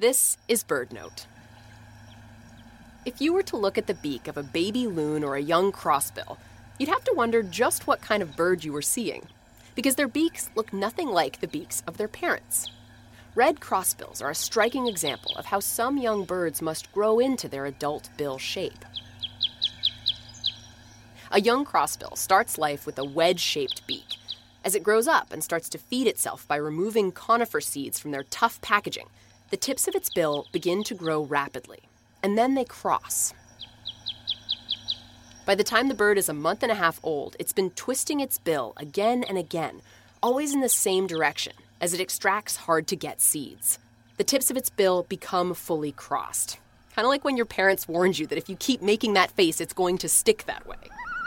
This is BirdNote. If you were to look at the beak of a baby loon or a young crossbill, you'd have to wonder just what kind of bird you were seeing, because their beaks look nothing like the beaks of their parents. Red crossbills are a striking example of how some young birds must grow into their adult bill shape. A young crossbill starts life with a wedge-shaped beak. As it grows up and starts to feed itself by removing conifer seeds from their tough packaging, the tips of its bill begin to grow rapidly, and then they cross. By the time the bird is a month and a half old, it's been twisting its bill again and again, always in the same direction, as it extracts hard-to-get seeds. The tips of its bill become fully crossed. Kind of like when your parents warned you that if you keep making that face, it's going to stick that way.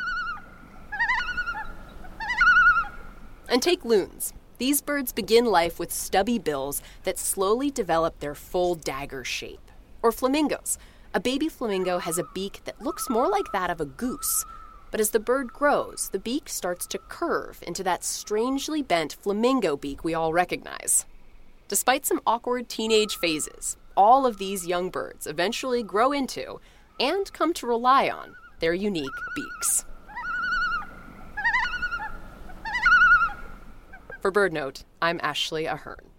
And take loons. These birds begin life with stubby bills that slowly develop their full dagger shape. Or flamingos. A baby flamingo has a beak that looks more like that of a goose. But as the bird grows, the beak starts to curve into that strangely bent flamingo beak we all recognize. Despite some awkward teenage phases, all of these young birds eventually grow into, and come to rely on, their unique beaks. For BirdNote, I'm Ashley Ahern.